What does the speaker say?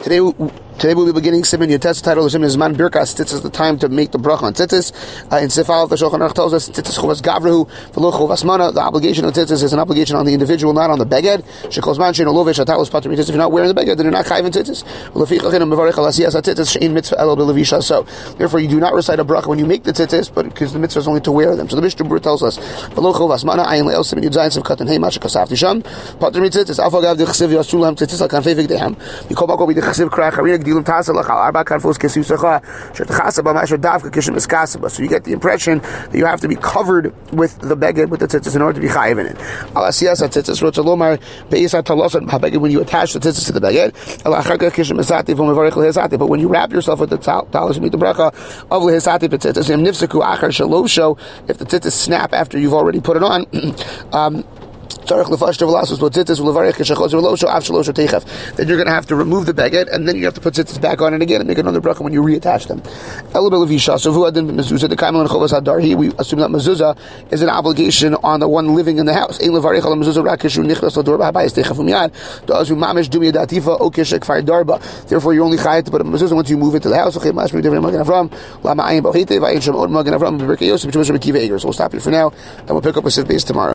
Today we'll be beginning Siman Yotes. Title of Siman is Man Birkas. Tzitzis is the time to make the bracha on tzitzis. In Sifal, the Shulchan Aruch tells us tzitzis chovas gavrahu v'lo chovas mana. The obligation of tzitzis is an obligation on the individual, not on the beged. Shekol zman shein olovish atalos patur mitzvah. If you're not wearing the beged, then you're not chayiv in tzitzis. V'lefichachin mevarich al asiyas tzitzis shein mitzvah elo b'levisha. So therefore, you do not recite a bracha when you make the tzitzis, but because the mitzvah is only to wear them. So the Mishnah Berurah tells us v'lo chovas mana ayin le'el Siman Yud Zayin Sivkatan Hey Masha Kasafti Sham patur mitzvah afagav dechsev yasulam tzitzis al kanfei v'gdehem. Mikol bako b'dechsev krach harina gdilim tasel lachal. So you get the impression that you have to be covered with the beged, with the tzitzis, in order to be chayiv in it. When you attach the tzitzis to the beged, but when you wrap yourself with the talis, you make the bracha of lehisati b'tzitzis. If the tzitzis snap after you've already put it on, then you're going to have to remove the beged, and then you have to put tzitzis back on it again and make another bracha when you reattach them. We assume that mezuzah is an obligation on the one living in the house. Therefore, you're only chayav to put a mezuzah once you move into the house. So we'll stop here for now, and we'll pick up with Sif Beis tomorrow.